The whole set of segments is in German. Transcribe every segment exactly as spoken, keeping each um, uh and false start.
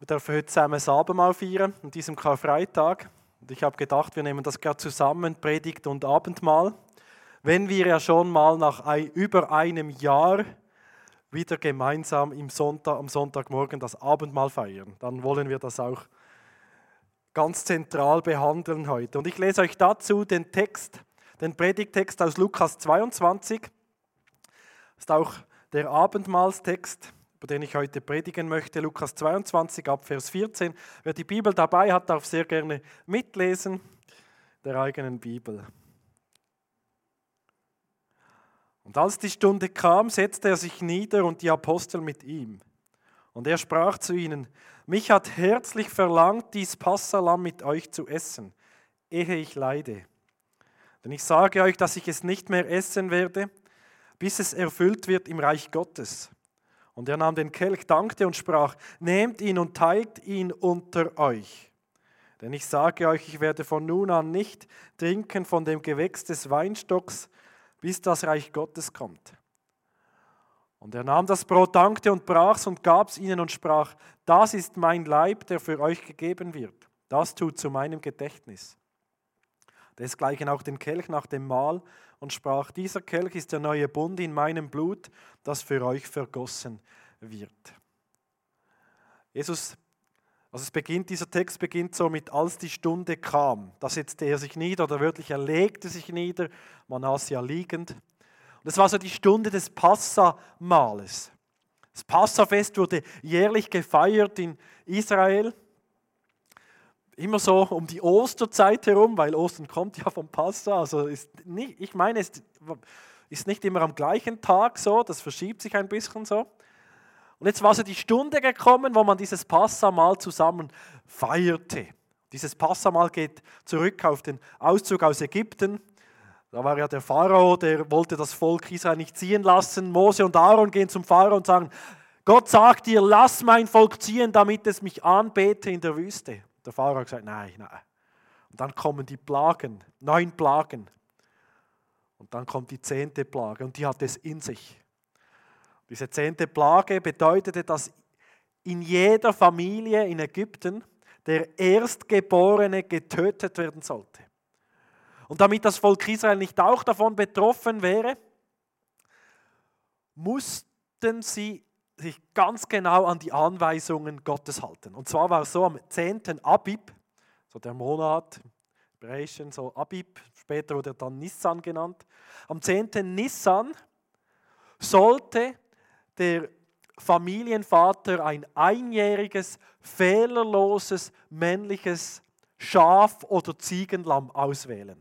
Wir dürfen heute zusammen das Abendmahl feiern, an diesem Karfreitag. Und ich habe gedacht, wir nehmen das gerade zusammen, Predigt und Abendmahl. Wenn wir ja schon mal nach ein, über einem Jahr wieder gemeinsam im Sonntag, am Sonntagmorgen das Abendmahl feiern, dann wollen wir das auch ganz zentral behandeln heute. Und ich lese euch dazu den Text, den Predigttext aus Lukas zweiundzwanzig. Das ist auch der Abendmahlstext, über den ich heute predigen möchte. Lukas zweiundzwanzig ab Vers vierzehn. Wer die Bibel dabei hat, darf sehr gerne mitlesen, der eigenen Bibel. Und als die Stunde kam, setzte er sich nieder und die Apostel mit ihm. Und er sprach zu ihnen: Mich hat herzlich verlangt, dies Passalamm mit euch zu essen, ehe ich leide. Denn ich sage euch, dass ich es nicht mehr essen werde, bis es erfüllt wird im Reich Gottes. Und er nahm den Kelch, dankte und sprach: Nehmt ihn und teilt ihn unter euch. Denn ich sage euch, ich werde von nun an nicht trinken von dem Gewächs des Weinstocks, bis das Reich Gottes kommt. Und er nahm das Brot, dankte und brach's und gab's ihnen und sprach: Das ist mein Leib, der für euch gegeben wird. Das tut zu meinem Gedächtnis. Desgleichen auch den Kelch nach dem Mahl und sprach: Dieser Kelch ist der neue Bund in meinem Blut, das für euch vergossen wird. Jesus, also es beginnt, dieser Text beginnt so mit: Als die Stunde kam. Da setzte er sich nieder, oder wörtlich, er legte sich nieder, man aß ja liegend. Und es war so die Stunde des Passamahles. Das Passafest wurde jährlich gefeiert in Israel. Immer so um die Osterzeit herum, weil Ostern kommt ja vom Passa. Also ist nicht, ich meine, es ist nicht immer am gleichen Tag so, das verschiebt sich ein bisschen so. Und jetzt war so die Stunde gekommen, wo man dieses Passamahl zusammen feierte. Dieses Passamahl geht zurück auf den Auszug aus Ägypten. Da war ja der Pharao, der wollte das Volk Israel nicht ziehen lassen. Mose und Aaron gehen zum Pharao und sagen: Gott sagt dir, lass mein Volk ziehen, damit es mich anbete in der Wüste. Der Pharao hat gesagt: Nein, nein. Und dann kommen die Plagen, neun Plagen. Und dann kommt die zehnte Plage und die hat es in sich. Diese zehnte Plage bedeutete, dass in jeder Familie in Ägypten der Erstgeborene getötet werden sollte. Und damit das Volk Israel nicht auch davon betroffen wäre, mussten sie sich ganz genau an die Anweisungen Gottes halten. Und zwar war es so, am zehnten Abib, so der Monat, Hebräischen, so Abib, später wurde er dann Nissan genannt, am zehnten Nissan sollte der Familienvater ein einjähriges, fehlerloses, männliches Schaf oder Ziegenlamm auswählen.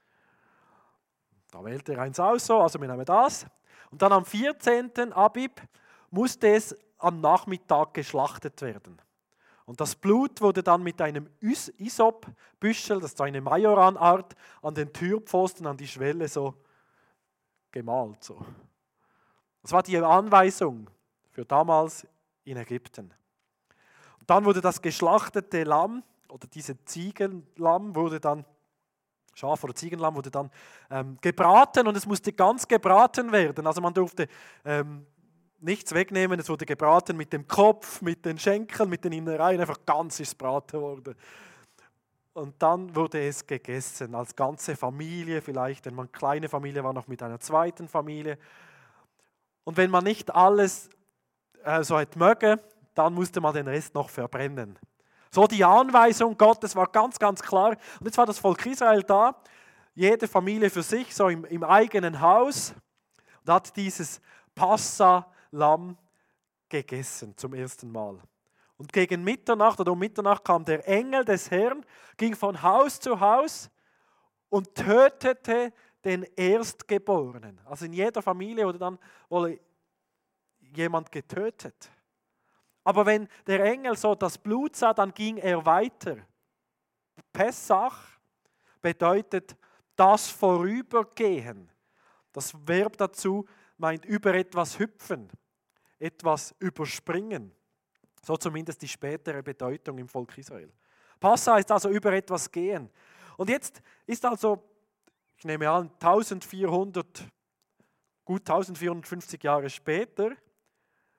Da wählte er eins aus, so, also wir nehmen das. Und dann am vierzehnten Abib musste es am Nachmittag geschlachtet werden. Und das Blut wurde dann mit einem Isop-Büschel, das ist eine Majoranart, an den Türpfosten, an die Schwelle so gemalt. So. Das war die Anweisung für damals in Ägypten. Und dann wurde das geschlachtete Lamm oder diese Ziegenlamm wurde dann, Schaf oder Ziegenlamm wurde dann ähm, gebraten und es musste ganz gebraten werden. Also man durfte ähm, nichts wegnehmen, es wurde gebraten mit dem Kopf, mit den Schenkeln, mit den Innereien, einfach ganz ist Braten worden. Und dann wurde es gegessen, als ganze Familie vielleicht, wenn man eine kleine Familie war, noch mit einer zweiten Familie. Und wenn man nicht alles äh, so hätte mögen, dann musste man den Rest noch verbrennen. So die Anweisung Gottes war ganz, ganz klar. Und jetzt war das Volk Israel da, jede Familie für sich, so im, im eigenen Haus, und hat dieses Passa-Lamm gegessen zum ersten Mal. Und gegen Mitternacht oder um Mitternacht kam der Engel des Herrn, ging von Haus zu Haus und tötete den Erstgeborenen. Also in jeder Familie wurde dann wohl jemand getötet. Aber wenn der Engel so das Blut sah, dann ging er weiter. Pessach bedeutet das Vorübergehen. Das Verb dazu meint über etwas hüpfen, etwas überspringen. So zumindest die spätere Bedeutung im Volk Israel. Passa ist also über etwas gehen. Und jetzt ist also, ich nehme an, eintausendvierhundert, gut eintausendvierhundertfünfzig Jahre später,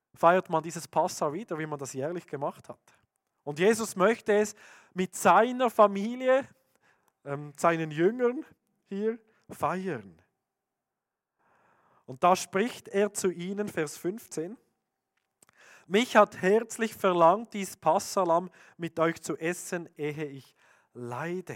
feiert man dieses Passa wieder, wie man das jährlich gemacht hat. Und Jesus möchte es mit seiner Familie, ähm, seinen Jüngern hier feiern. Und da spricht er zu ihnen, Vers fünfzehn, mich hat herzlich verlangt, dies Passahlamm mit euch zu essen, ehe ich leide.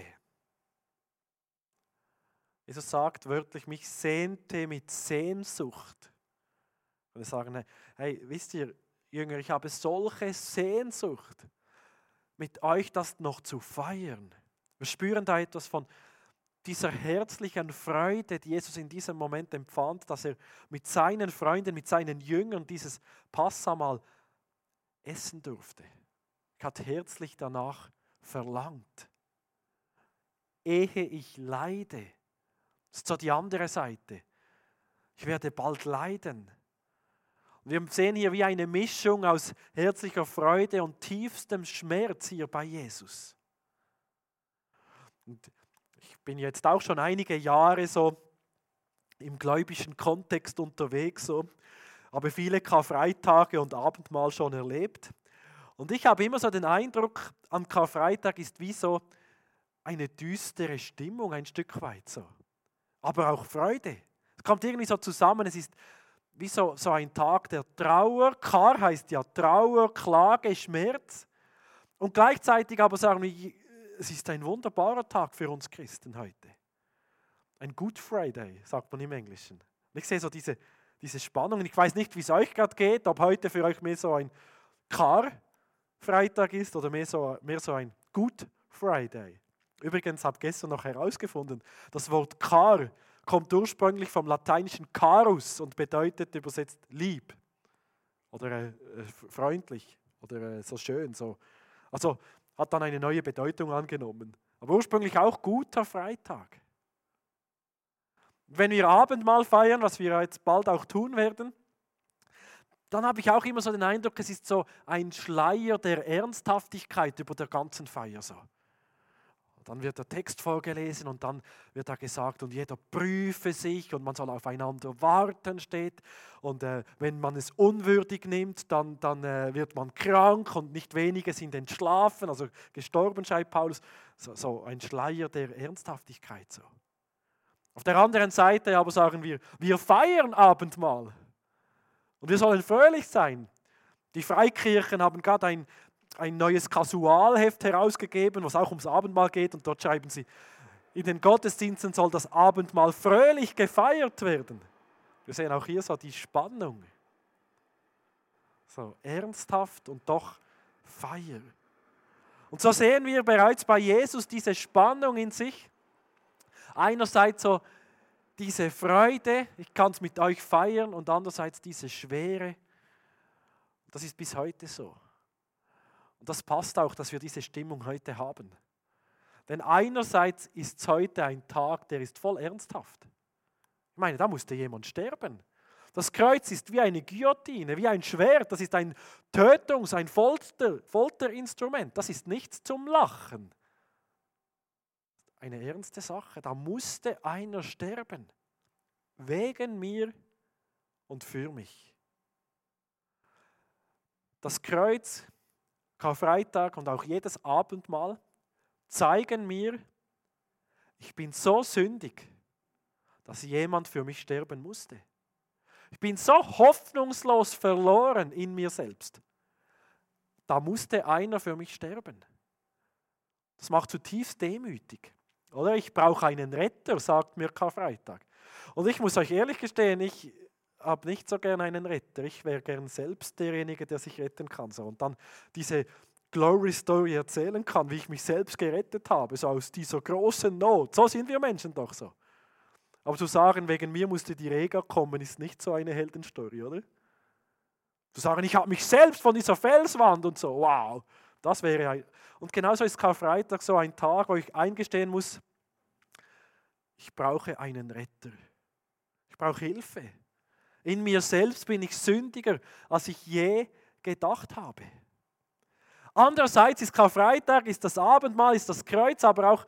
Jesus sagt wörtlich, mich sehnte mit Sehnsucht. Und wir sagen, hey, wisst ihr, Jünger, ich habe solche Sehnsucht, mit euch das noch zu feiern. Wir spüren da etwas von dieser herzlichen Freude, die Jesus in diesem Moment empfand, dass er mit seinen Freunden, mit seinen Jüngern dieses Passamal essen durfte. Er hat herzlich danach verlangt. Ehe ich leide, das ist so die andere Seite. Ich werde bald leiden. Und wir sehen hier wie eine Mischung aus herzlicher Freude und tiefstem Schmerz hier bei Jesus. Und ich bin jetzt auch schon einige Jahre so im gläubischen Kontext unterwegs, so, habe viele Karfreitage und Abendmahl schon erlebt. Und ich habe immer so den Eindruck, am Karfreitag ist wie so eine düstere Stimmung, ein Stück weit so. Aber auch Freude. Es kommt irgendwie so zusammen, es ist wie so, so ein Tag der Trauer. Kar heißt ja Trauer, Klage, Schmerz. Und gleichzeitig aber sagen wir, es ist ein wunderbarer Tag für uns Christen heute. Ein Good Friday, sagt man im Englischen. Und ich sehe so diese, diese Spannung. Ich weiß nicht, wie es euch gerade geht, ob heute für euch mehr so ein Kar-Freitag ist oder mehr so, mehr so ein Good Friday. Übrigens habe ich gestern noch herausgefunden, das Wort Kar kommt ursprünglich vom lateinischen carus und bedeutet übersetzt lieb oder äh, freundlich oder äh, so schön. So. Also hat dann eine neue Bedeutung angenommen. Aber ursprünglich auch guter Freitag. Wenn wir Abendmahl feiern, was wir jetzt bald auch tun werden, dann habe ich auch immer so den Eindruck, es ist so ein Schleier der Ernsthaftigkeit über der ganzen Feier. So. Dann wird der Text vorgelesen und dann wird da gesagt, und jeder prüfe sich und man soll aufeinander warten, steht. Und äh, wenn man es unwürdig nimmt, dann, dann äh, wird man krank und nicht wenige sind entschlafen, also gestorben, schreibt Paulus. So, so ein Schleier der Ernsthaftigkeit. So. Auf der anderen Seite aber sagen wir, wir feiern Abendmahl und wir sollen fröhlich sein. Die Freikirchen haben gerade ein ein neues Kasualheft herausgegeben, was auch ums Abendmahl geht, und dort schreiben sie, in den Gottesdiensten soll das Abendmahl fröhlich gefeiert werden. Wir sehen auch hier so die Spannung. So ernsthaft und doch Feier. Und so sehen wir bereits bei Jesus diese Spannung in sich. Einerseits so diese Freude, ich kann es mit euch feiern, und andererseits diese Schwere. Das ist bis heute so. Und das passt auch, dass wir diese Stimmung heute haben. Denn einerseits ist es heute ein Tag, der ist voll ernsthaft. Ich meine, da musste jemand sterben. Das Kreuz ist wie eine Guillotine, wie ein Schwert. Das ist ein Tötungs-, ein Folter, Folterinstrument. Das ist nichts zum Lachen. Eine ernste Sache. Da musste einer sterben. Wegen mir und für mich. Das Kreuz, Karfreitag und auch jedes Abendmahl zeigen mir, ich bin so sündig, dass jemand für mich sterben musste. Ich bin so hoffnungslos verloren in mir selbst. Da musste einer für mich sterben. Das macht zutiefst demütig. Oder ich brauche einen Retter, sagt mir Karfreitag. Und ich muss euch ehrlich gestehen, ich habe nicht so gern einen Retter. Ich wäre gern selbst derjenige, der sich retten kann. So. Und dann diese Glory Story erzählen kann, wie ich mich selbst gerettet habe, so aus dieser großen Not. So sind wir Menschen doch so. Aber zu sagen, wegen mir musste die Rega kommen, ist nicht so eine Heldenstory, oder? Zu sagen, ich habe mich selbst von dieser Felswand und so, wow, das wäre ein... Und genauso ist Karfreitag so ein Tag, wo ich eingestehen muss, ich brauche einen Retter. Ich brauche Hilfe. In mir selbst bin ich sündiger, als ich je gedacht habe. Andererseits ist Karfreitag, ist das Abendmahl, ist das Kreuz, aber auch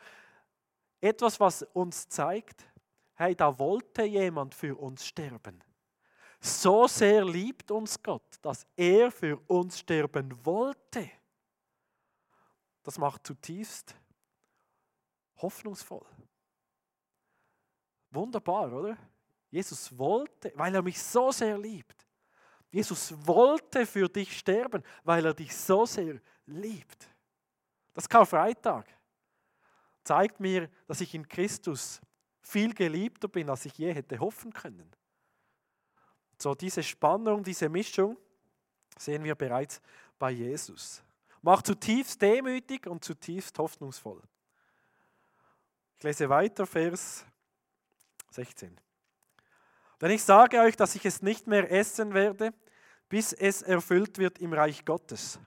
etwas, was uns zeigt, hey, da wollte jemand für uns sterben. So sehr liebt uns Gott, dass er für uns sterben wollte. Das macht zutiefst hoffnungsvoll. Wunderbar, oder? Jesus wollte, weil er mich so sehr liebt. Jesus wollte für dich sterben, weil er dich so sehr liebt. Das Karfreitag zeigt mir, dass ich in Christus viel geliebter bin, als ich je hätte hoffen können. So diese Spannung, diese Mischung sehen wir bereits bei Jesus. Macht zutiefst demütig und zutiefst hoffnungsvoll. Ich lese weiter, Vers sechzehn. Denn ich sage euch, dass ich es nicht mehr essen werde, bis es erfüllt wird im Reich Gottes.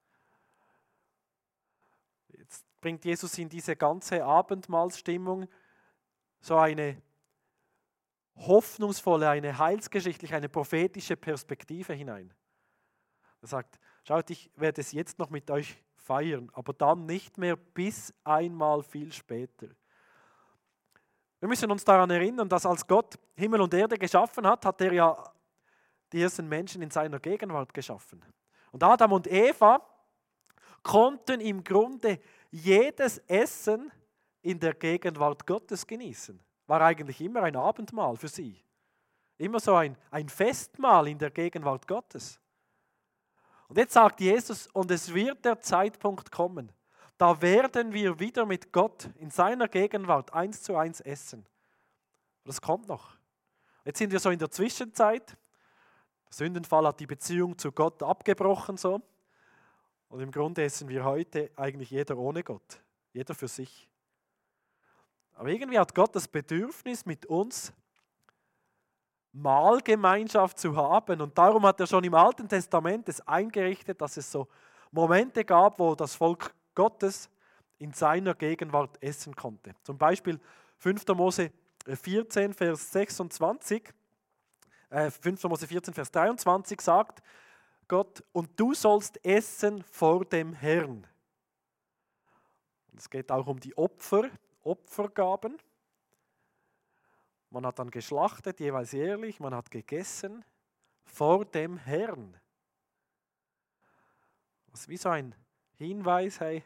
Jetzt bringt Jesus in diese ganze Abendmahlsstimmung so eine hoffnungsvolle, eine heilsgeschichtliche, eine prophetische Perspektive hinein. Er sagt, schaut, ich werde es jetzt noch mit euch feiern, aber dann nicht mehr bis einmal viel später. Wir müssen uns daran erinnern, dass als Gott Himmel und Erde geschaffen hat, hat er ja die ersten Menschen in seiner Gegenwart geschaffen. Und Adam und Eva konnten im Grunde jedes Essen in der Gegenwart Gottes genießen. War eigentlich immer ein Abendmahl für sie. Immer so ein, ein Festmahl in der Gegenwart Gottes. Und jetzt sagt Jesus, und es wird der Zeitpunkt kommen, da werden wir wieder mit Gott in seiner Gegenwart eins zu eins essen. Das kommt noch. Jetzt sind wir so in der Zwischenzeit. Der Sündenfall hat die Beziehung zu Gott abgebrochen. So. Und im Grunde essen wir heute eigentlich jeder ohne Gott. Jeder für sich. Aber irgendwie hat Gott das Bedürfnis, mit uns Mahlgemeinschaft zu haben. Und darum hat er schon im Alten Testament es eingerichtet, dass es so Momente gab, wo das Volk Gottes in seiner Gegenwart essen konnte. Zum Beispiel fünfter Mose vierzehn, Vers sechsundzwanzig, äh, fünfter Mose vierzehn, Vers dreiundzwanzig sagt Gott, und du sollst essen vor dem Herrn. Und es geht auch um die Opfer, Opfergaben. Man hat dann geschlachtet, jeweils jährlich, man hat gegessen vor dem Herrn. Das ist wie so ein Hinweis, hey,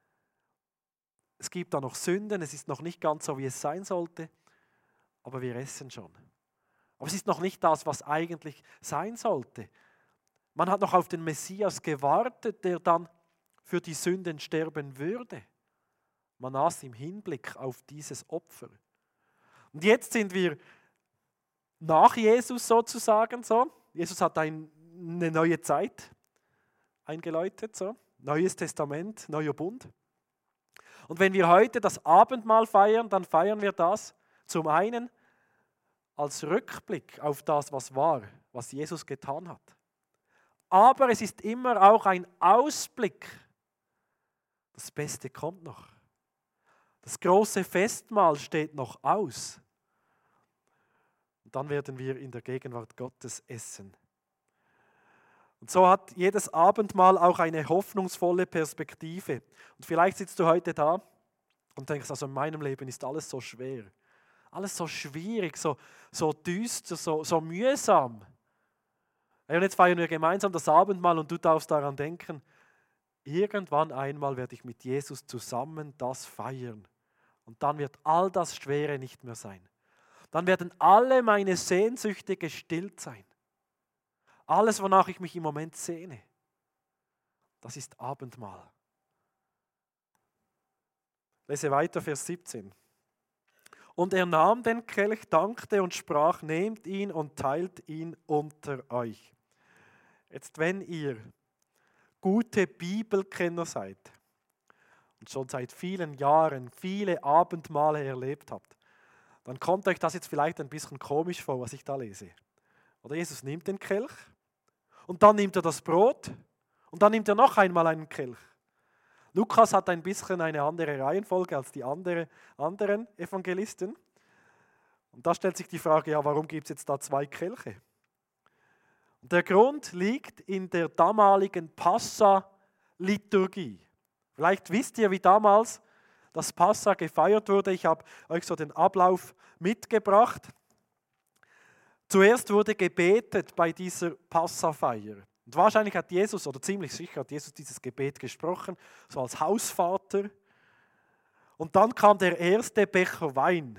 es gibt da noch Sünden, es ist noch nicht ganz so, wie es sein sollte, aber wir essen schon. Aber es ist noch nicht das, was eigentlich sein sollte. Man hat noch auf den Messias gewartet, der dann für die Sünden sterben würde. Man aß im Hinblick auf dieses Opfer. Und jetzt sind wir nach Jesus sozusagen so. Jesus hat ein, eine neue Zeit eingeläutet, so. Neues Testament, neuer Bund. Und wenn wir heute das Abendmahl feiern, dann feiern wir das zum einen als Rückblick auf das, was war, was Jesus getan hat. Aber es ist immer auch ein Ausblick. Das Beste kommt noch. Das große Festmahl steht noch aus. Und dann werden wir in der Gegenwart Gottes essen. Und so hat jedes Abendmahl auch eine hoffnungsvolle Perspektive. Und vielleicht sitzt du heute da und denkst, also in meinem Leben ist alles so schwer. Alles so schwierig, so, so düster, so, so mühsam. Und jetzt feiern wir gemeinsam das Abendmahl und du darfst daran denken, irgendwann einmal werde ich mit Jesus zusammen das feiern. Und dann wird all das Schwere nicht mehr sein. Dann werden alle meine Sehnsüchte gestillt sein. Alles, wonach ich mich im Moment sehne, das ist Abendmahl. Lese weiter, Vers siebzehn. Und er nahm den Kelch, dankte und sprach, nehmt ihn und teilt ihn unter euch. Jetzt, wenn ihr gute Bibelkenner seid und schon seit vielen Jahren viele Abendmahle erlebt habt, dann kommt euch das jetzt vielleicht ein bisschen komisch vor, was ich da lese. Oder Jesus nimmt den Kelch und dann nimmt er das Brot und dann nimmt er noch einmal einen Kelch. Lukas hat ein bisschen eine andere Reihenfolge als die andere, anderen Evangelisten. Und da stellt sich die Frage, ja, warum gibt es jetzt da zwei Kelche? Und der Grund liegt in der damaligen Passa-Liturgie. Vielleicht wisst ihr, wie damals das Passa gefeiert wurde. Ich habe euch so den Ablauf mitgebracht. Zuerst wurde gebetet bei dieser Passafeier. Und wahrscheinlich hat Jesus, oder ziemlich sicher hat Jesus dieses Gebet gesprochen, so als Hausvater. Und dann kam der erste Becher Wein.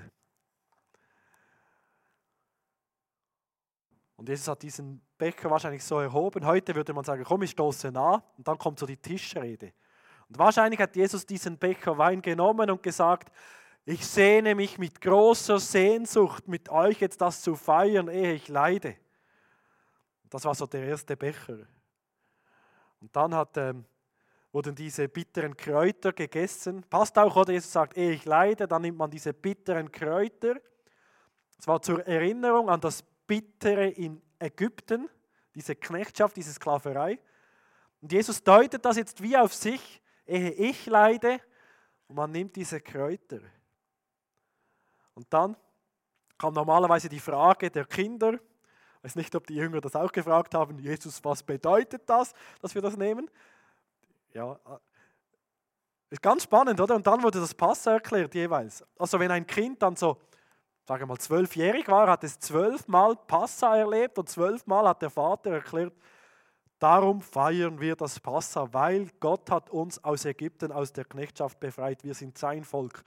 Und Jesus hat diesen Becher wahrscheinlich so erhoben. Heute würde man sagen, komm, ich stoße nah. Und dann kommt so die Tischrede. Und wahrscheinlich hat Jesus diesen Becher Wein genommen und gesagt, ich sehne mich mit großer Sehnsucht, mit euch jetzt das zu feiern, ehe ich leide. Das war so der erste Becher. Und dann hat, ähm, wurden diese bitteren Kräuter gegessen. Passt auch, oder? Jesus sagt, ehe ich leide, dann nimmt man diese bitteren Kräuter. Das war zur Erinnerung an das Bittere in Ägypten, diese Knechtschaft, diese Sklaverei. Und Jesus deutet das jetzt wie auf sich, ehe ich leide, und man nimmt diese Kräuter. Und dann kam normalerweise die Frage der Kinder, ich weiß nicht, ob die Jünger das auch gefragt haben, Jesus, was bedeutet das, dass wir das nehmen? Ja, ist ganz spannend, oder? Und dann wurde das Passa erklärt jeweils. Also wenn ein Kind dann so, sagen wir mal, zwölfjährig war, hat es zwölfmal Passa erlebt und zwölfmal hat der Vater erklärt, darum feiern wir das Passa, weil Gott hat uns aus Ägypten, aus der Knechtschaft befreit, wir sind sein Volk.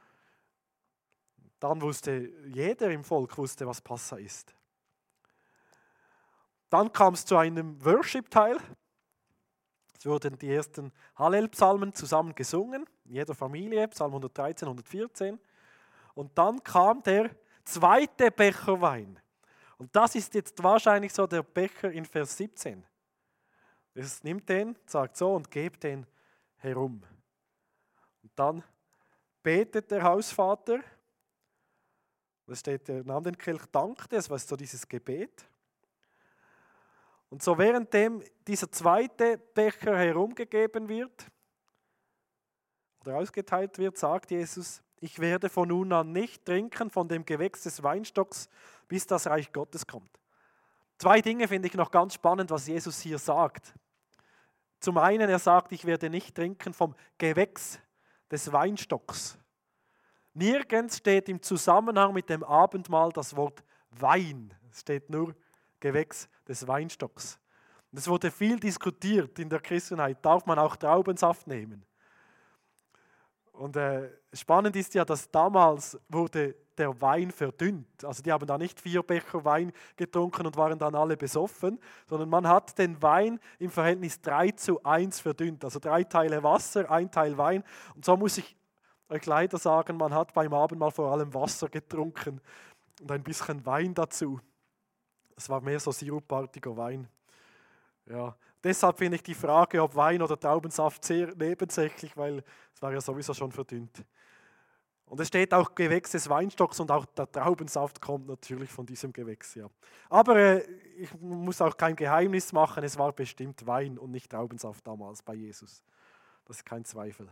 Dann wusste jeder im Volk, wusste, was Passa ist. Dann kam es zu einem Worship-Teil. Es wurden die ersten Hallel-Psalmen zusammen gesungen, in jeder Familie, Psalm hundertdreizehn, hundertvierzehn. Und dann kam der zweite Becher Wein. Und das ist jetzt wahrscheinlich so der Becher in Vers siebzehn. Es nimmt den, sagt so und gebt den herum. Und dann betet der Hausvater. Da steht, er nahm den Kelch, dankte, es war so dieses Gebet. Und so währenddem dieser zweite Becher herumgegeben wird oder ausgeteilt wird, sagt Jesus, ich werde von nun an nicht trinken von dem Gewächs des Weinstocks, bis das Reich Gottes kommt. Zwei Dinge finde ich noch ganz spannend, was Jesus hier sagt. Zum einen, er sagt, ich werde nicht trinken vom Gewächs des Weinstocks. Nirgends steht im Zusammenhang mit dem Abendmahl das Wort Wein. Es steht nur Gewächs des Weinstocks. Und es wurde viel diskutiert in der Christenheit. Darf man auch Traubensaft nehmen? Und äh, spannend ist ja, dass damals wurde der Wein verdünnt. Also die haben da nicht vier Becher Wein getrunken und waren dann alle besoffen, sondern man hat den Wein im Verhältnis drei zu eins verdünnt. Also drei Teile Wasser, ein Teil Wein. Und so muss ich euch leider sagen, man hat beim Abendmahl vor allem Wasser getrunken und ein bisschen Wein dazu. Es war mehr so sirupartiger Wein. Ja, deshalb finde ich die Frage, ob Wein oder Traubensaft, sehr nebensächlich, weil es war ja sowieso schon verdünnt. Und es steht auch Gewächs des Weinstocks und auch der Traubensaft kommt natürlich von diesem Gewächs. Ja. Aber äh, ich muss auch kein Geheimnis machen, es war bestimmt Wein und nicht Traubensaft damals bei Jesus. Das ist kein Zweifel.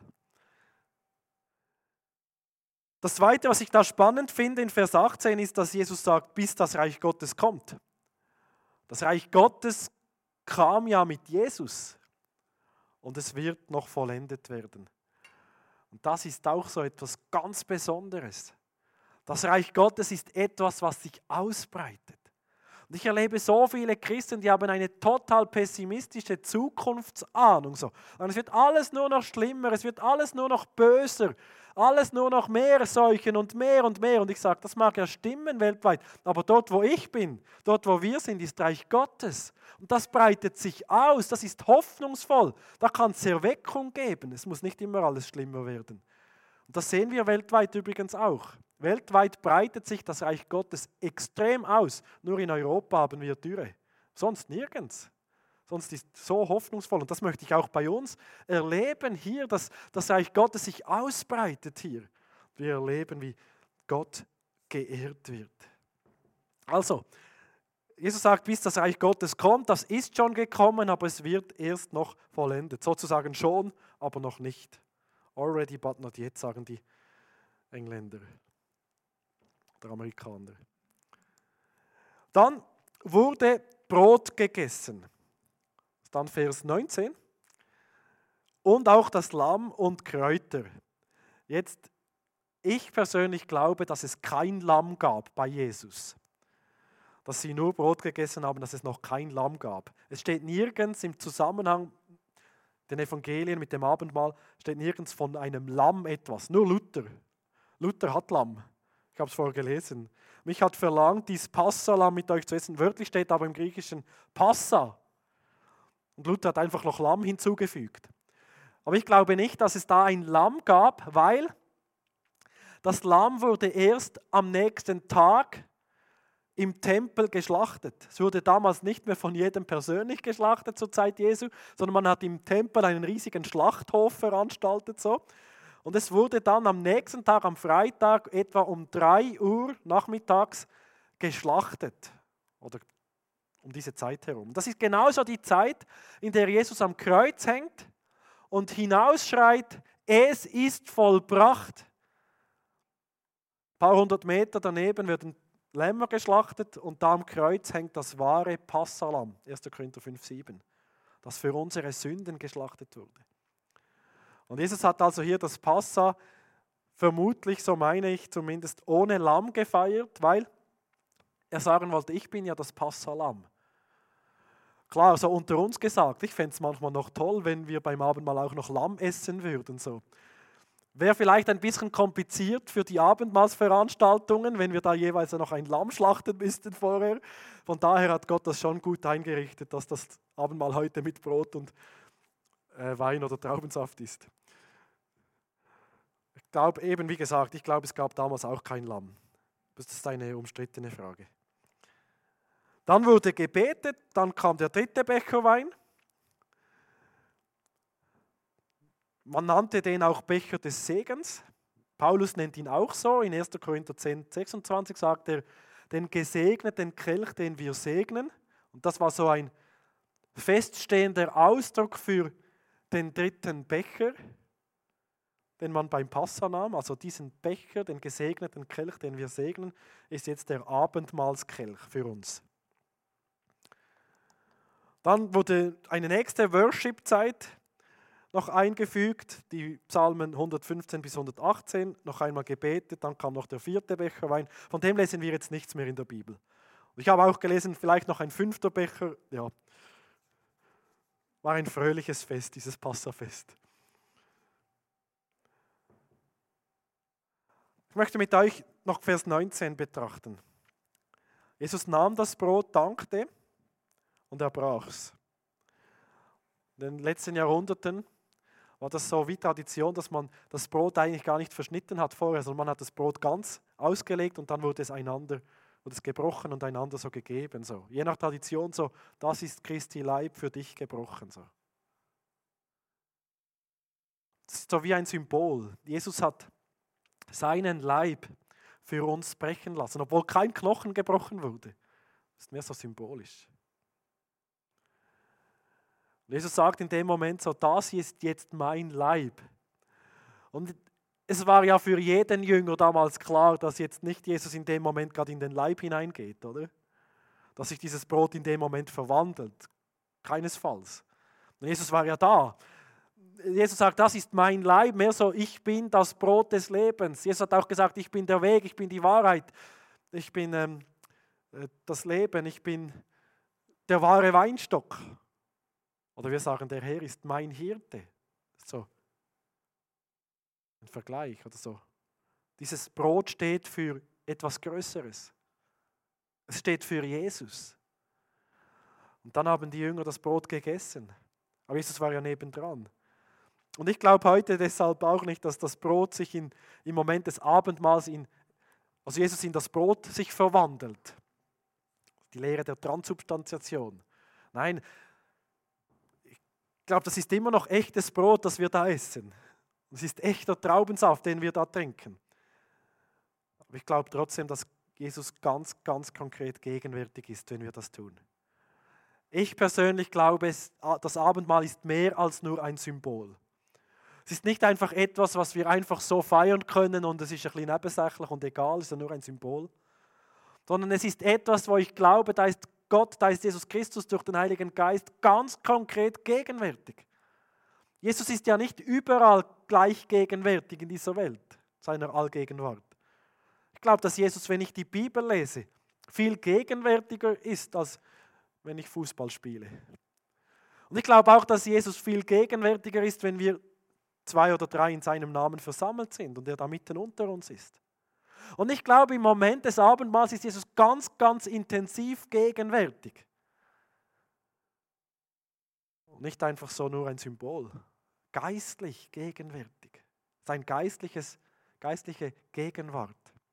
Das Zweite, was ich da spannend finde in Vers achtzehn, ist, dass Jesus sagt, bis das Reich Gottes kommt. Das Reich Gottes kam ja mit Jesus und es wird noch vollendet werden. Und das ist auch so etwas ganz Besonderes. Das Reich Gottes ist etwas, was sich ausbreitet. Und ich erlebe so viele Christen, die haben eine total pessimistische Zukunftsahnung. So. Und es wird alles nur noch schlimmer, es wird alles nur noch böser, alles nur noch mehr Seuchen und mehr und mehr. Und ich sage, das mag ja stimmen weltweit, aber dort, wo ich bin, dort, wo wir sind, ist Reich Gottes. Und das breitet sich aus, das ist hoffnungsvoll. Da kann es Erweckung geben, es muss nicht immer alles schlimmer werden. Und das sehen wir weltweit übrigens auch. Weltweit breitet sich das Reich Gottes extrem aus. Nur in Europa haben wir Dürre. Sonst nirgends. Sonst ist es so hoffnungsvoll. Und das möchte ich auch bei uns erleben hier, dass das Reich Gottes sich ausbreitet hier. Wir erleben, wie Gott geehrt wird. Also, Jesus sagt, bis das Reich Gottes kommt, das ist schon gekommen, aber es wird erst noch vollendet. Sozusagen schon, aber noch nicht. Already but not yet, sagen die Engländer. Der Amerikaner. Dann wurde Brot gegessen. Dann Vers neunzehn. Und auch das Lamm und Kräuter. Jetzt, ich persönlich glaube, dass es kein Lamm gab bei Jesus. dass sie nur Brot gegessen haben, dass es noch kein Lamm gab. Es steht nirgends im Zusammenhang den Evangelien mit dem Abendmahl, steht nirgends von einem Lamm etwas. Nur Luther. Luther hat Lamm. Ich habe es vorher gelesen. Mich hat verlangt, dies Passalamm mit euch zu essen. Wörtlich steht aber im Griechischen Passa. Und Luther hat einfach noch Lamm hinzugefügt. Aber ich glaube nicht, dass es da ein Lamm gab, weil das Lamm wurde erst am nächsten Tag im Tempel geschlachtet. Es wurde damals nicht mehr von jedem persönlich geschlachtet zur Zeit Jesu, sondern man hat im Tempel einen riesigen Schlachthof veranstaltet. So. Und es wurde dann am nächsten Tag, am Freitag, etwa um drei Uhr nachmittags geschlachtet. Oder um diese Zeit herum. Das ist genauso die Zeit, in der Jesus am Kreuz hängt und hinausschreit, es ist vollbracht. Ein paar hundert Meter daneben werden Lämmer geschlachtet und da am Kreuz hängt das wahre Passalamm, erster Korinther fünf, sieben, das für unsere Sünden geschlachtet wurde. Und Jesus hat also hier das Passa vermutlich, so meine ich zumindest, ohne Lamm gefeiert, weil er sagen wollte, ich bin ja das Passalamm. Klar, so unter uns gesagt, ich fände es manchmal noch toll, wenn wir beim Abendmahl auch noch Lamm essen würden. So. Wäre vielleicht ein bisschen kompliziert für die Abendmahlsveranstaltungen, wenn wir da jeweils noch ein Lamm schlachten müssten vorher. Von daher hat Gott das schon gut eingerichtet, dass das Abendmahl heute mit Brot und äh, Wein oder Traubensaft ist. Ich glaube eben, wie gesagt, ich glaube, es gab damals auch kein Lamm. Das ist eine umstrittene Frage. Dann wurde gebetet, dann kam der dritte Becher Wein. Man nannte den auch Becher des Segens. Paulus nennt ihn auch so. In erster Korinther zehn, sechsundzwanzig sagt er, den gesegneten Kelch, den wir segnen. Und das war so ein feststehender Ausdruck für den dritten Becher, den man beim Passa nahm. Also diesen Becher, den gesegneten Kelch, den wir segnen, ist jetzt der Abendmahlskelch für uns. Dann wurde eine nächste Worship-Zeit noch eingefügt, die Psalmen hundertfünfzehn bis hundertachtzehn, noch einmal gebetet, dann kam noch der vierte Becher Wein. Von dem lesen wir jetzt nichts mehr in der Bibel. Und ich habe auch gelesen, vielleicht noch ein fünfter Becher, ja, war ein fröhliches Fest, dieses Passafest. Ich möchte mit euch noch Vers neunzehn betrachten. Jesus nahm das Brot, dankte und er brach es. In den letzten Jahrhunderten war das so wie Tradition, dass man das Brot eigentlich gar nicht verschnitten hat vorher, sondern man hat das Brot ganz ausgelegt und dann wurde es einander, wurde es gebrochen und einander so gegeben. So. Je nach Tradition so, das ist Christi Leib für dich gebrochen. So. Das ist so wie ein Symbol. Jesus hat seinen Leib für uns brechen lassen, obwohl kein Knochen gebrochen wurde. Das ist mehr so symbolisch. Jesus sagt in dem Moment so, das ist jetzt mein Leib. Und es war ja für jeden Jünger damals klar, dass jetzt nicht Jesus in dem Moment gerade in den Leib hineingeht, oder? Dass sich dieses Brot in dem Moment verwandelt. Keinesfalls. Und Jesus war ja da. Jesus sagt, das ist mein Leib, mehr so, ich bin das Brot des Lebens. Jesus hat auch gesagt, ich bin der Weg, ich bin die Wahrheit, ich bin ähm, das Leben, ich bin der wahre Weinstock. Oder wir sagen, der Herr ist mein Hirte. So ein Vergleich oder so. Dieses Brot steht für etwas Größeres. Es steht für Jesus. Und dann haben die Jünger das Brot gegessen. Aber Jesus war ja nebendran. Und ich glaube heute deshalb auch nicht, dass das Brot sich in, im Moment des Abendmahls, in, also Jesus in das Brot sich verwandelt. Die Lehre der Transubstantiation. Nein, ich glaube, das ist immer noch echtes Brot, das wir da essen. Es ist echter Traubensaft, den wir da trinken. Aber ich glaube trotzdem, dass Jesus ganz, ganz konkret gegenwärtig ist, wenn wir das tun. Ich persönlich glaube, das Abendmahl ist mehr als nur ein Symbol. Es ist nicht einfach etwas, was wir einfach so feiern können und es ist ein bisschen nebensächlich und egal, es ist ja nur ein Symbol. Sondern es ist etwas, wo ich glaube, da ist Gott, da ist Jesus Christus durch den Heiligen Geist ganz konkret gegenwärtig. Jesus ist ja nicht überall gleich gegenwärtig in dieser Welt, seiner Allgegenwart. Ich glaube, dass Jesus, wenn ich die Bibel lese, viel gegenwärtiger ist, als wenn ich Fußball spiele. Und ich glaube auch, dass Jesus viel gegenwärtiger ist, wenn wir zwei oder drei in seinem Namen versammelt sind und er da mitten unter uns ist. Und ich glaube, im Moment des Abendmahls ist Jesus ganz, ganz intensiv gegenwärtig. Und nicht einfach so nur ein Symbol. Geistlich gegenwärtig. Sein geistliches, geistliche Gegenwart.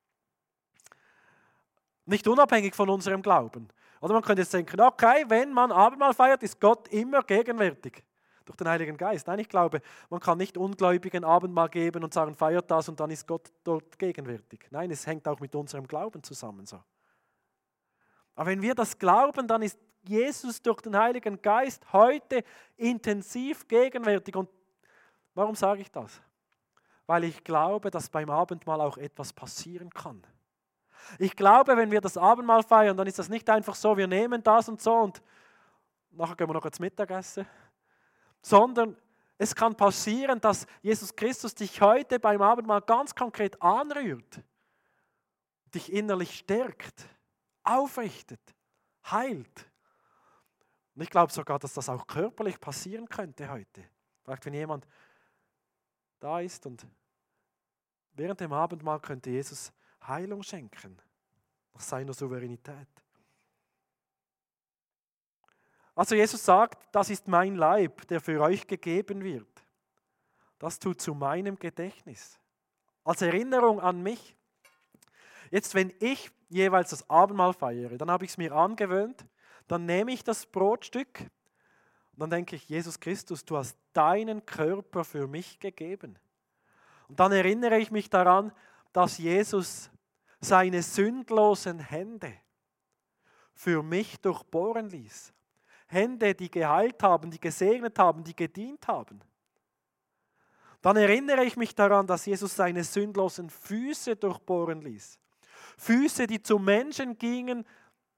Nicht unabhängig von unserem Glauben. Oder man könnte jetzt denken, okay, wenn man Abendmahl feiert, ist Gott immer gegenwärtig. Durch den Heiligen Geist. Nein, ich glaube, man kann nicht Ungläubigen Abendmahl geben und sagen, feiert das und dann ist Gott dort gegenwärtig. Nein, es hängt auch mit unserem Glauben zusammen so. Aber wenn wir das glauben, dann ist Jesus durch den Heiligen Geist heute intensiv gegenwärtig. Und warum sage ich das? Weil ich glaube, dass beim Abendmahl auch etwas passieren kann. Ich glaube, wenn wir das Abendmahl feiern, dann ist das nicht einfach so, wir nehmen das und so und nachher gehen wir noch ins Mittagessen. Sondern es kann passieren, dass Jesus Christus dich heute beim Abendmahl ganz konkret anrührt, dich innerlich stärkt, aufrichtet, heilt. Und ich glaube sogar, dass das auch körperlich passieren könnte heute. Vielleicht wenn jemand da ist und während dem Abendmahl könnte Jesus Heilung schenken, nach seiner Souveränität. Also Jesus sagt, das ist mein Leib, der für euch gegeben wird. Das tut zu meinem Gedächtnis. Als Erinnerung an mich. Jetzt, wenn ich jeweils das Abendmahl feiere, dann habe ich es mir angewöhnt, dann nehme ich das Brotstück und dann denke ich, Jesus Christus, du hast deinen Körper für mich gegeben. Und dann erinnere ich mich daran, dass Jesus seine sündlosen Hände für mich durchbohren ließ. Hände, die geheilt haben, die gesegnet haben, die gedient haben. Dann erinnere ich mich daran, dass Jesus seine sündlosen Füße durchbohren ließ. Füße, die zu Menschen gingen,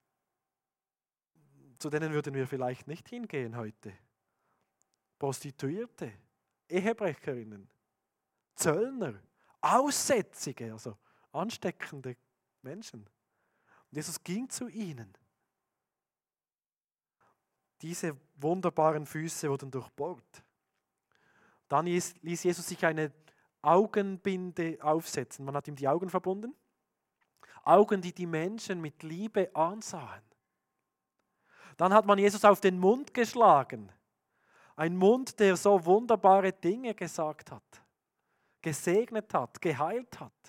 zu denen würden wir vielleicht nicht hingehen heute. Prostituierte, Ehebrecherinnen, Zöllner, Aussätzige, also ansteckende Menschen. Und Jesus ging zu ihnen. Diese wunderbaren Füße wurden durchbohrt. Dann ließ Jesus sich eine Augenbinde aufsetzen. Man hat ihm die Augen verbunden. Augen, die die Menschen mit Liebe ansahen. Dann hat man Jesus auf den Mund geschlagen. Ein Mund, der so wunderbare Dinge gesagt hat, gesegnet hat, geheilt hat.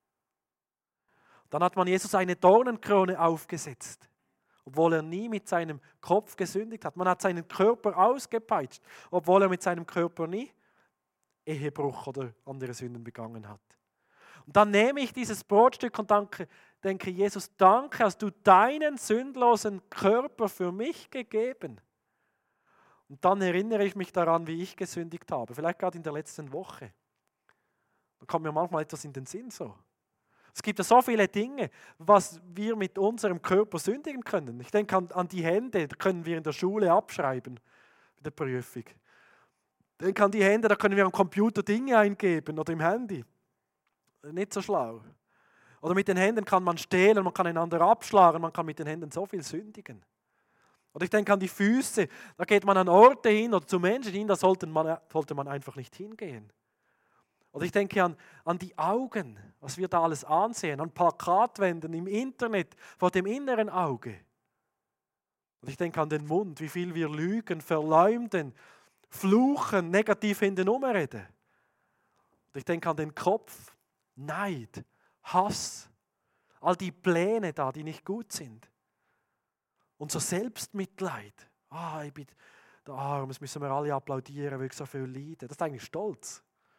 Dann hat man Jesus eine Dornenkrone aufgesetzt, obwohl er nie mit seinem Kopf gesündigt hat. Man hat seinen Körper ausgepeitscht, obwohl er mit seinem Körper nie Ehebruch oder andere Sünden begangen hat. Und dann nehme ich dieses Brotstück und danke, denke, Jesus, danke, hast du deinen sündlosen Körper für mich gegeben. Und dann erinnere ich mich daran, wie ich gesündigt habe, vielleicht gerade in der letzten Woche. Da kommt mir manchmal etwas in den Sinn so. Es gibt ja so viele Dinge, was wir mit unserem Körper sündigen können. Ich denke an, an die Hände, da können wir in der Schule abschreiben, in der Prüfung. Ich denke an die Hände, da können wir am Computer Dinge eingeben oder im Handy. Nicht so schlau. Oder mit den Händen kann man stehlen, man kann einander abschlagen, man kann mit den Händen so viel sündigen. Oder ich denke an die Füße, da geht man an Orte hin oder zu Menschen hin, da sollte man, sollte man einfach nicht hingehen. Oder ich denke an, an die Augen, was wir da alles ansehen, an Plakatwänden im Internet, vor dem inneren Auge. Und ich denke an den Mund, wie viel wir lügen, verleumden, fluchen, negativ in den Umreden. Und ich denke an den Kopf, Neid, Hass, all die Pläne da, die nicht gut sind. Unser Selbstmitleid. Ah, ich bin der Arm, das müssen wir alle applaudieren, weil ich so viel leide. Das ist eigentlich Stolz.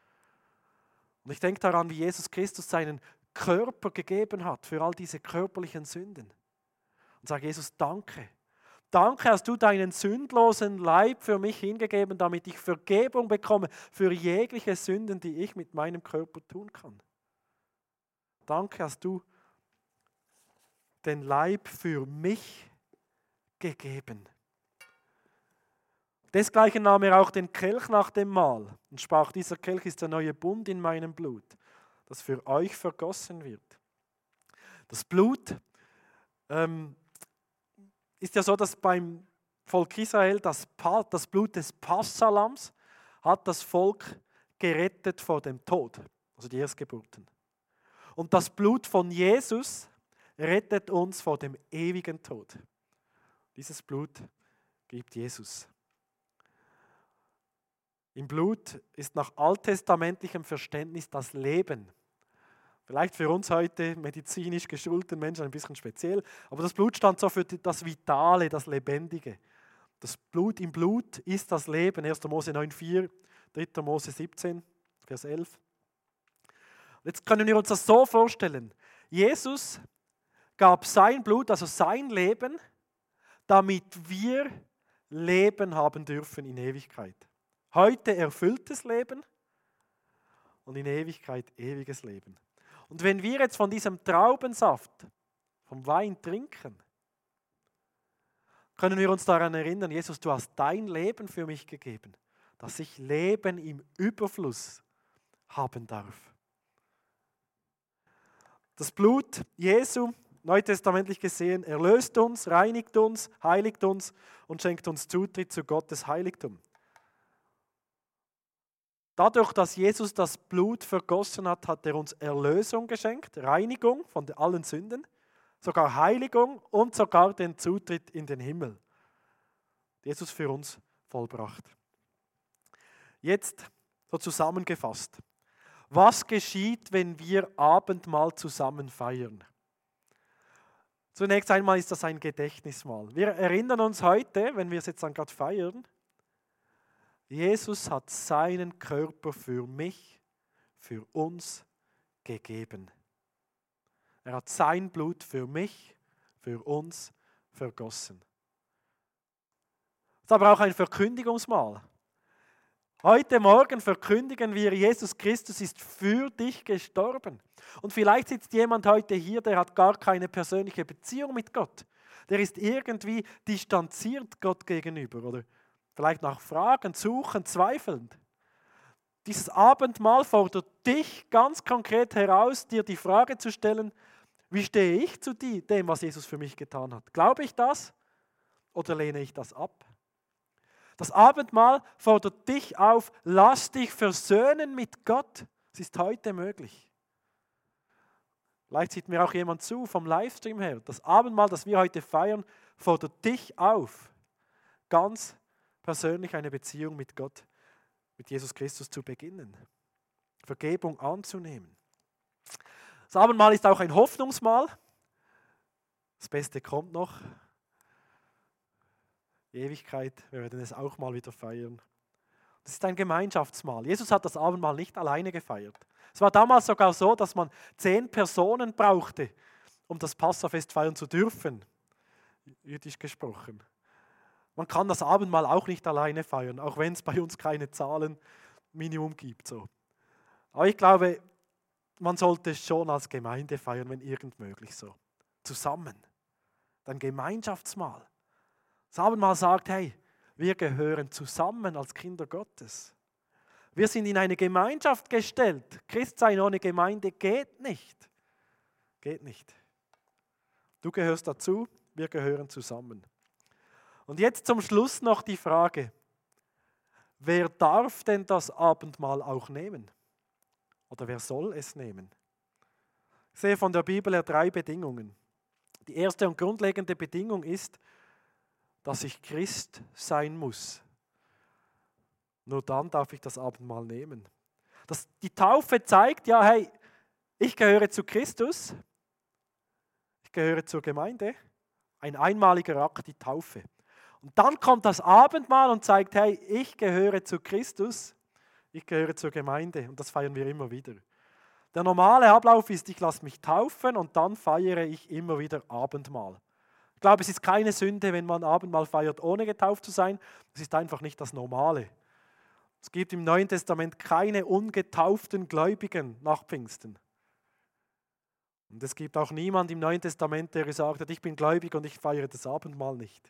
Und ich denke daran, wie Jesus Christus seinen Körper gegeben hat für all diese körperlichen Sünden. Und sage, Jesus, danke. Danke, hast du deinen sündlosen Leib für mich hingegeben, damit ich Vergebung bekomme für jegliche Sünden, die ich mit meinem Körper tun kann. Danke, hast du den Leib für mich gegeben. Desgleichen nahm er auch den Kelch nach dem Mahl und sprach, dieser Kelch ist der neue Bund in meinem Blut, das für euch vergossen wird. Das Blut ähm, ist ja so, dass beim Volk Israel das, Pa- das Blut des Passalams hat das Volk gerettet vor dem Tod, also die Erstgeburten. Und das Blut von Jesus rettet uns vor dem ewigen Tod. Dieses Blut gibt Jesus. Im Blut ist nach alttestamentlichem Verständnis das Leben. Vielleicht für uns heute medizinisch geschulten Menschen ein bisschen speziell, aber das Blut stand so für das Vitale, das Lebendige. Das Blut im Blut ist das Leben. erster Mose neun vier, dritter Mose siebzehn, Vers elf. Jetzt können wir uns das so vorstellen. Jesus gab sein Blut, also sein Leben, damit wir Leben haben dürfen in Ewigkeit. Heute erfülltes Leben und in Ewigkeit ewiges Leben. Und wenn wir jetzt von diesem Traubensaft, vom Wein trinken, können wir uns daran erinnern, Jesus, du hast dein Leben für mich gegeben, dass ich Leben im Überfluss haben darf. Das Blut Jesu, neutestamentlich gesehen, erlöst uns, reinigt uns, heiligt uns und schenkt uns Zutritt zu Gottes Heiligtum. Dadurch, dass Jesus das Blut vergossen hat, hat er uns Erlösung geschenkt, Reinigung von allen Sünden, sogar Heiligung und sogar den Zutritt in den Himmel. Jesus für uns vollbracht. Jetzt so zusammengefasst. Was geschieht, wenn wir Abendmahl zusammen feiern? Zunächst einmal ist das ein Gedächtnismahl. Wir erinnern uns heute, wenn wir es jetzt dann gerade feiern, Jesus hat seinen Körper für mich, für uns gegeben. Er hat sein Blut für mich, für uns vergossen. Das ist aber auch ein Verkündigungsmahl. Heute Morgen verkündigen wir, Jesus Christus ist für dich gestorben. Und vielleicht sitzt jemand heute hier, der hat gar keine persönliche Beziehung mit Gott. Der ist irgendwie distanziert Gott gegenüber oder vielleicht nach Fragen, Suchen, Zweifelnd. Dieses Abendmahl fordert dich ganz konkret heraus, dir die Frage zu stellen, wie stehe ich zu dem, was Jesus für mich getan hat? Glaube ich das oder lehne ich das ab? Das Abendmahl fordert dich auf, lass dich versöhnen mit Gott. Es ist heute möglich. Vielleicht sieht mir auch jemand zu vom Livestream her. Das Abendmahl, das wir heute feiern, fordert dich auf, ganz persönlich eine Beziehung mit Gott, mit Jesus Christus zu beginnen. Vergebung anzunehmen. Das Abendmahl ist auch ein Hoffnungsmahl. Das Beste kommt noch. Die Ewigkeit, wir werden es auch mal wieder feiern. Das ist ein Gemeinschaftsmahl. Jesus hat das Abendmahl nicht alleine gefeiert. Es war damals sogar so, dass man zehn Personen brauchte, um das Passafest feiern zu dürfen, jüdisch gesprochen. Man kann das Abendmahl auch nicht alleine feiern, auch wenn es bei uns keine Zahlenminimum gibt. So. Aber ich glaube, man sollte es schon als Gemeinde feiern, wenn irgend möglich so. Zusammen. Ein Gemeinschaftsmahl. Das Abendmahl sagt, hey, wir gehören zusammen als Kinder Gottes. Wir sind in eine Gemeinschaft gestellt. Christsein ohne Gemeinde geht nicht. Geht nicht. Du gehörst dazu, wir gehören zusammen. Und jetzt zum Schluss noch die Frage, wer darf denn das Abendmahl auch nehmen? Oder wer soll es nehmen? Ich sehe von der Bibel her drei Bedingungen. Die erste und grundlegende Bedingung ist, dass ich Christ sein muss. Nur dann darf ich das Abendmahl nehmen. Das, die Taufe zeigt, ja, hey, ich gehöre zu Christus, ich gehöre zur Gemeinde, ein einmaliger Akt, die Taufe. Und dann kommt das Abendmahl und zeigt, hey, ich gehöre zu Christus, ich gehöre zur Gemeinde und das feiern wir immer wieder. Der normale Ablauf ist, ich lasse mich taufen und dann feiere ich immer wieder Abendmahl. Ich glaube, es ist keine Sünde, wenn man Abendmahl feiert, ohne getauft zu sein. Das ist einfach nicht das Normale. Es gibt im Neuen Testament keine ungetauften Gläubigen nach Pfingsten. Und es gibt auch niemand im Neuen Testament, der gesagt hat, ich bin gläubig und ich feiere das Abendmahl nicht.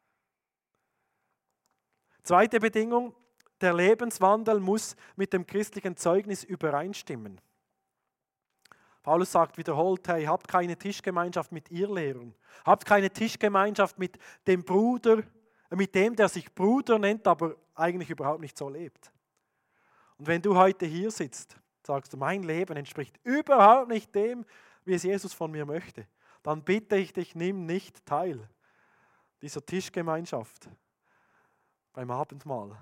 Zweite Bedingung, der Lebenswandel muss mit dem christlichen Zeugnis übereinstimmen. Paulus sagt wiederholt, hey, habt keine Tischgemeinschaft mit Irrlehrern. Habt keine Tischgemeinschaft mit dem Bruder, mit dem, der sich Bruder nennt, aber eigentlich überhaupt nicht so lebt. Und wenn du heute hier sitzt, sagst du, mein Leben entspricht überhaupt nicht dem, wie es Jesus von mir möchte, dann bitte ich dich, nimm nicht teil dieser Tischgemeinschaft beim Abendmahl.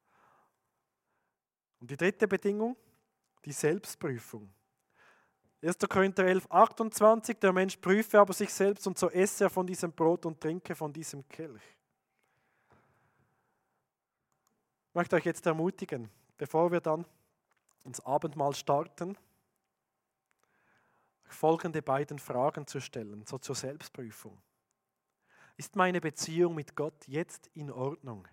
Und die dritte Bedingung, die Selbstprüfung. erster Korinther elf, achtundzwanzig, der Mensch prüfe aber sich selbst und so esse er von diesem Brot und trinke von diesem Kelch. Ich möchte euch jetzt ermutigen, bevor wir dann ins Abendmahl starten, folgende beiden Fragen zu stellen, so zur Selbstprüfung. Ist meine Beziehung mit Gott jetzt in Ordnung?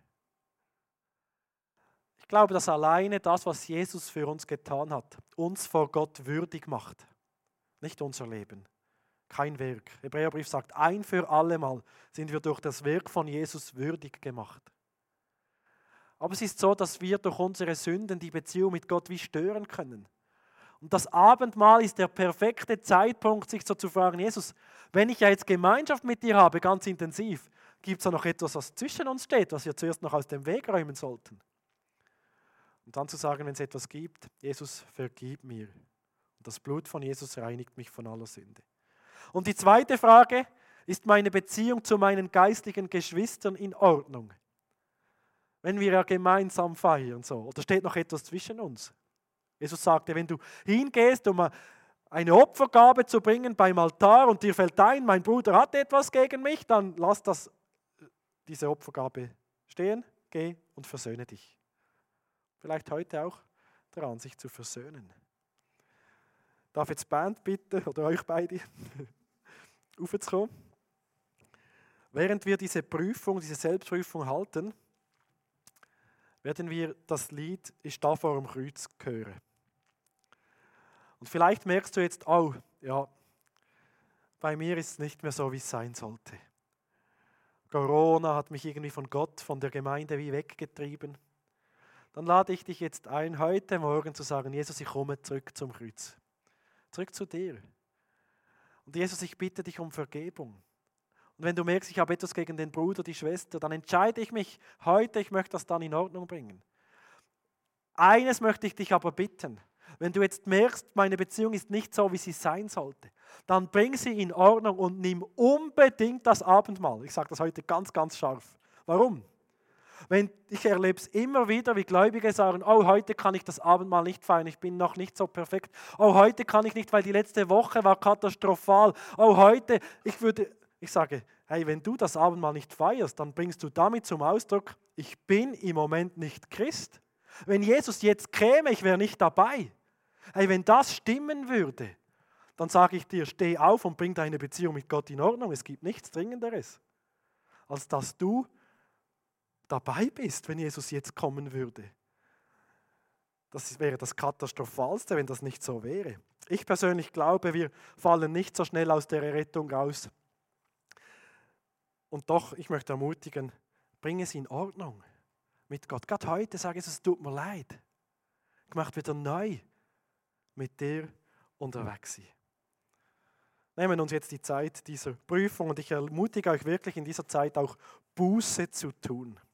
Ich glaube, dass alleine das, was Jesus für uns getan hat, uns vor Gott würdig macht. Nicht unser Leben, kein Werk. Hebräerbrief sagt, ein für alle Mal sind wir durch das Werk von Jesus würdig gemacht. Aber es ist so, dass wir durch unsere Sünden die Beziehung mit Gott wie stören können. Und das Abendmahl ist der perfekte Zeitpunkt, sich so zu fragen, Jesus, wenn ich ja jetzt Gemeinschaft mit dir habe, ganz intensiv, gibt es da noch etwas, was zwischen uns steht, was wir zuerst noch aus dem Weg räumen sollten? Und dann zu sagen, wenn es etwas gibt, Jesus, vergib mir. Und das Blut von Jesus reinigt mich von aller Sünde. Und die zweite Frage, ist meine Beziehung zu meinen geistlichen Geschwistern in Ordnung? Wenn wir ja gemeinsam feiern, so, oder steht noch etwas zwischen uns? Jesus sagte, wenn du hingehst, um eine Opfergabe zu bringen beim Altar und dir fällt ein, mein Bruder hat etwas gegen mich, dann lass das, diese Opfergabe stehen, geh und versöhne dich. Vielleicht heute auch daran, sich zu versöhnen. Darf jetzt die Band bitten, oder euch beide, aufzukommen? Während wir diese Prüfung, diese Selbstprüfung halten, werden wir das Lied «Ich da vor dem Kreuz» hören. Und vielleicht merkst du jetzt, oh, ja, bei mir ist es nicht mehr so, wie es sein sollte. Corona hat mich irgendwie von Gott, von der Gemeinde wie weggetrieben. Dann lade ich dich jetzt ein, heute Morgen zu sagen, Jesus, ich komme zurück zum Kreuz. Zurück zu dir. Und Jesus, ich bitte dich um Vergebung. Und wenn du merkst, ich habe etwas gegen den Bruder, die Schwester, dann entscheide ich mich heute, ich möchte das dann in Ordnung bringen. Eines möchte ich dich aber bitten. Wenn du jetzt merkst, meine Beziehung ist nicht so, wie sie sein sollte, dann bring sie in Ordnung und nimm unbedingt das Abendmahl. Ich sage das heute ganz, ganz scharf. Warum? Wenn, ich erlebe es immer wieder, wie Gläubige sagen, oh, heute kann ich das Abendmahl nicht feiern, ich bin noch nicht so perfekt. Oh, heute kann ich nicht, weil die letzte Woche war katastrophal. Oh, heute, ich würde, ich sage, hey, wenn du das Abendmahl nicht feierst, dann bringst du damit zum Ausdruck, ich bin im Moment nicht Christ. Wenn Jesus jetzt käme, ich wäre nicht dabei. Hey, wenn das stimmen würde, dann sage ich dir, steh auf und bring deine Beziehung mit Gott in Ordnung. Es gibt nichts Dringenderes, als dass du dabei bist, wenn Jesus jetzt kommen würde. Das wäre das Katastrophalste, wenn das nicht so wäre. Ich persönlich glaube, wir fallen nicht so schnell aus der Errettung raus. Und doch, ich möchte ermutigen, bring es in Ordnung mit Gott. Gerade heute sage ich, es tut mir leid. Ich möchte wieder neu mit dir unterwegs sein. Nehmen wir uns jetzt die Zeit dieser Prüfung und ich ermutige euch wirklich in dieser Zeit auch Buße zu tun.